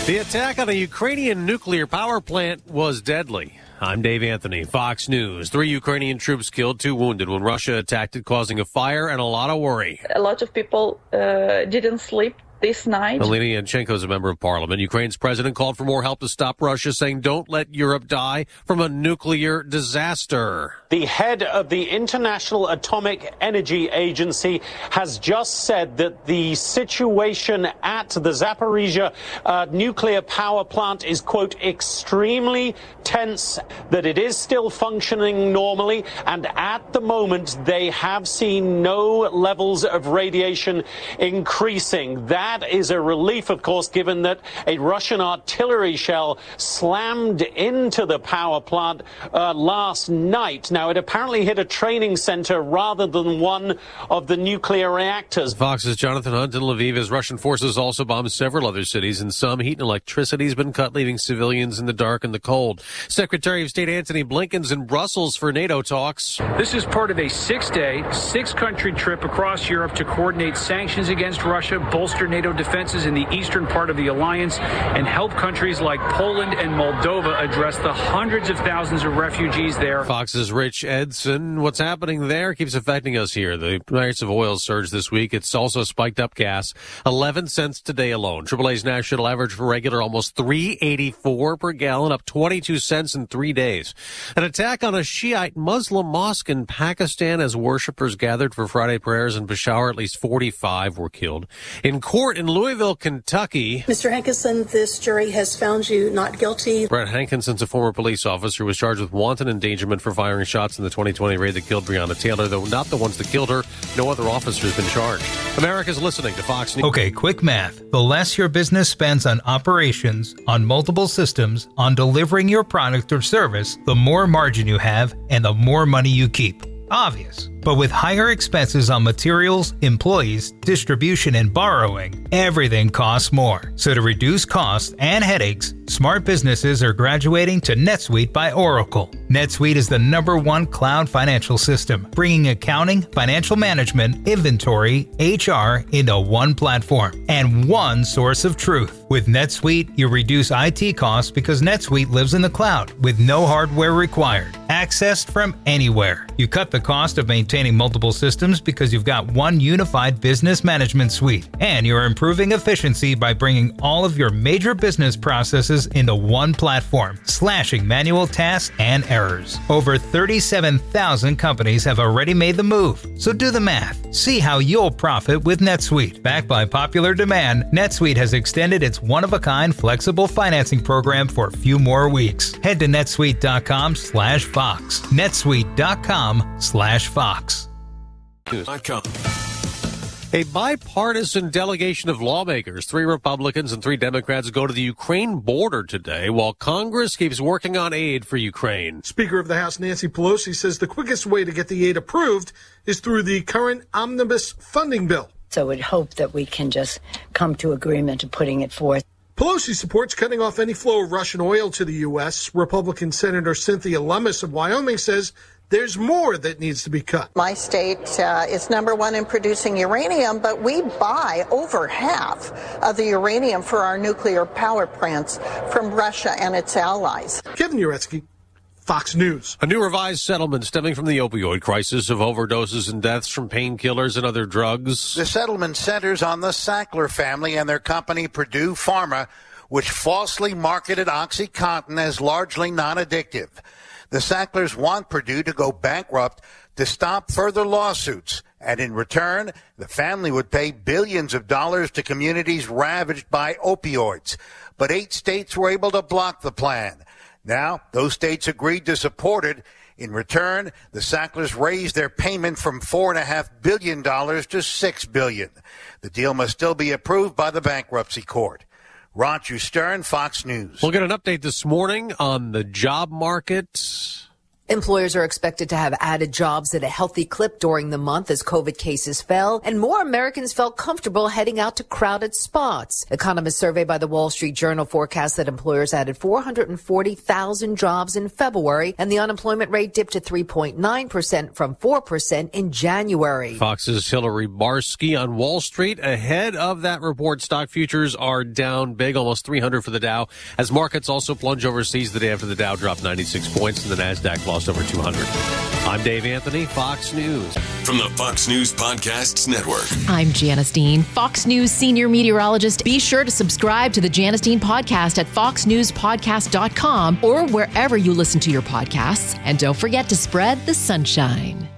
The attack on a Ukrainian nuclear power plant was deadly. I'm Dave Anthony, Fox News. 3 Ukrainian troops killed, 2 wounded when Russia attacked it, causing a fire and a lot of worry. A lot of people didn't sleep this night. Alina Yanchenko is a member of parliament. Ukraine's president called for more help to stop Russia, saying don't let Europe die from a nuclear disaster. The head of the International Atomic Energy Agency has just said that the situation at the Zaporizhzhia nuclear power plant is, quote, extremely tense, that it is still functioning normally, and at the moment they have seen no levels of radiation increasing. That is a relief, of course, given that a Russian artillery shell slammed into the power plant last night. Now, it apparently hit a training center rather than one of the nuclear reactors. Fox's Jonathan Hunt in Lviv as Russian forces also bombed several other cities. In some, heat and electricity has been cut, leaving civilians in the dark and the cold. Secretary of State Antony Blinken's in Brussels for NATO talks. This is part of a 6-day, 6-country trip across Europe to coordinate sanctions against Russia, bolster NATO defenses in the eastern part of the alliance, and help countries like Poland and Moldova address the hundreds of thousands of refugees there. Fox's Rich Edson. What's happening there keeps affecting us here. The price of oil surged this week. It's also spiked up gas, 11 cents today alone. AAA's national average for regular almost $3.84 per gallon, up 22 cents in 3 days. An attack on a Shiite Muslim mosque in Pakistan as worshippers gathered for Friday prayers in Peshawar. At least 45 were killed. In court in Louisville, Kentucky. Mr. Hankinson, this jury has found you not guilty. Brett Hankinson's a former police officer who was charged with wanton endangerment for firing shots in the 2020 raid that killed Breonna Taylor, though not the ones that killed her. No other officer has been charged. America's listening to Fox News. Okay, quick math. The less your business spends on operations, on multiple systems, on delivering your product or service, the more margin you have and the more money you keep. Obvious. But with higher expenses on materials, employees, distribution, and borrowing, everything costs more. So to reduce costs and headaches, smart businesses are graduating to NetSuite by Oracle. NetSuite is the #1 cloud financial system, bringing accounting, financial management, inventory, HR into one platform and one source of truth. With NetSuite, you reduce IT costs because NetSuite lives in the cloud with no hardware required, accessed from anywhere. You cut the cost of maintaining multiple systems because you've got one unified business management suite, and you're improving efficiency by bringing all of your major business processes into one platform, slashing manual tasks and errors. Over 37,000 companies have already made the move, so do the math. See how you'll profit with NetSuite. Backed by popular demand, NetSuite has extended its one-of-a-kind flexible financing program for a few more weeks. Head to netsuite.com/Fox. netsuite.com/Fox. A bipartisan delegation of lawmakers, 3 Republicans and 3 Democrats, go to the Ukraine border today while Congress keeps working on aid for Ukraine. Speaker of the House Nancy Pelosi says the quickest way to get the aid approved is through the current omnibus funding bill. So we'd hope that we can just come to agreement to putting it forth. Pelosi supports cutting off any flow of Russian oil to the U.S. Republican Senator Cynthia Lummis of Wyoming says there's more that needs to be cut. My state is #1 in producing uranium, but we buy over half of the uranium for our nuclear power plants from Russia and its allies. Kevin Uretsky, Fox News. A new revised settlement stemming from the opioid crisis of overdoses and deaths from painkillers and other drugs. The settlement centers on the Sackler family and their company Purdue Pharma, which falsely marketed OxyContin as largely non-addictive. The Sacklers want Purdue to go bankrupt to stop further lawsuits, and in return, the family would pay billions of dollars to communities ravaged by opioids. But 8 states were able to block the plan. Now, those states agreed to support it. In return, the Sacklers raised their payment from $4.5 billion to $6 billion. The deal must still be approved by the bankruptcy court. Roger Stern, Fox News. We'll get an update this morning on the job market. Employers are expected to have added jobs at a healthy clip during the month as COVID cases fell and more Americans felt comfortable heading out to crowded spots. Economists surveyed by the Wall Street Journal forecast that employers added 440,000 jobs in February, and the unemployment rate dipped to 3.9% from 4% in January. Fox's Hillary Barsky on Wall Street. Ahead of that report, stock futures are down big, almost 300 for the Dow, as markets also plunge overseas the day after the Dow dropped 96 points and the NASDAQ lost over 200. I'm Dave Anthony, Fox News. From the Fox News Podcasts Network. I'm Janice Dean, Fox News senior meteorologist. Be sure to subscribe to the Janice Dean podcast at foxnewspodcast.com or wherever you listen to your podcasts. And don't forget to spread the sunshine.